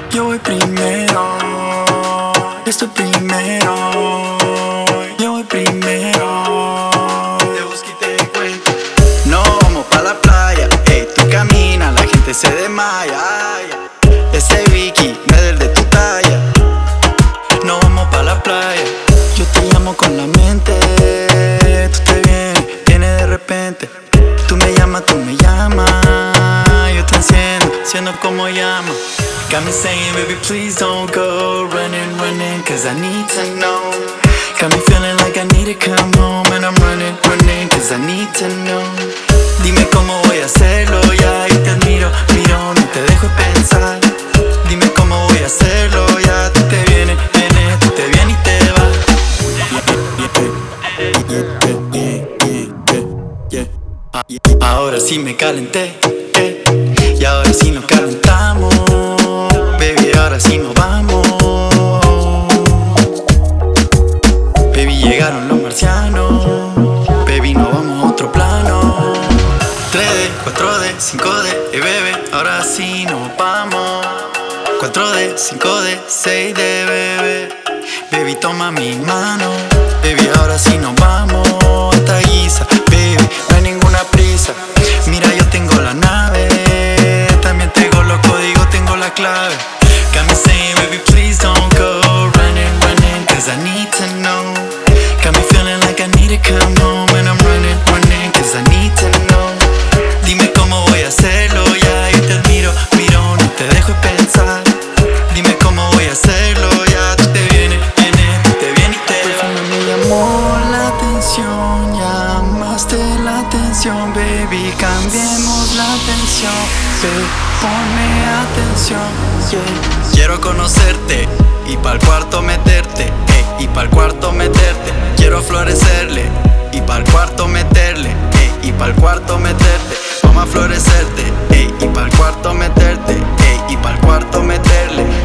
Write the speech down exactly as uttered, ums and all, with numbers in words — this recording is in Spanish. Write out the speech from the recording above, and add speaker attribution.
Speaker 1: Yo voy primero, estoy primero. Yo voy primero, te busco y te encuentro. No vamos pa' la playa, ey, tú camina, la gente se desmaya. Ese Vicky no es del de tu talla. No vamos pa' la playa, yo te llamo con la mente. Tú te vienes, vienes de repente. Tú me llamas, tú me llamas. Yo te enciendo, siendo como llama. Got me saying, baby, please don't go. Running, running, cause I need to know. Got me feeling like I need to come home. And I'm running, running, cause I need to know. Dime cómo voy a hacerlo ya. Y te admiro, miro, no te dejo pensar. Dime cómo voy a hacerlo ya. Tú te vienes, vienes, tú te vienes y te vas. Ahora sí me calenté, eh, y ahora sí nos calentamos. Baby, ahora sí nos vamos. Baby, llegaron los marcianos. Baby, nos vamos a otro plano. tres D, cuatro D, cinco D, eh, bebé, ahora sí nos vamos. cuatro D, cinco D, seis D, bebé. Baby, toma mi mano. Baby, ahora sí nos vamos. Hasta Giza, baby, no hay ninguna prisa. Mira, yo tengo la nave. También tengo los códigos, tengo la clave. Got me saying, baby, please don't go. Running, running, cause I need to know. Got me feeling like I need to come home. And I'm running, running, cause I need to know. Dime cómo voy a hacerlo ya. Yo te admiro, miro, no te dejo pensar. Dime cómo voy a hacerlo ya. Tú te vienes, vienes, tú te vienes y te vas. Perfume me llamó la atención. Llamaste la atención, baby. Cambiemos la atención, baby. Ponme atención, yeah. Quiero conocerte y pa'l cuarto meterte, eh, y pa'l cuarto meterte. Quiero florecerle y pa'l cuarto meterle, eh, y pa'l cuarto meterte. Vamos a florecerte, eh, y pa'l cuarto meterte, eh, y pa'l cuarto meterle.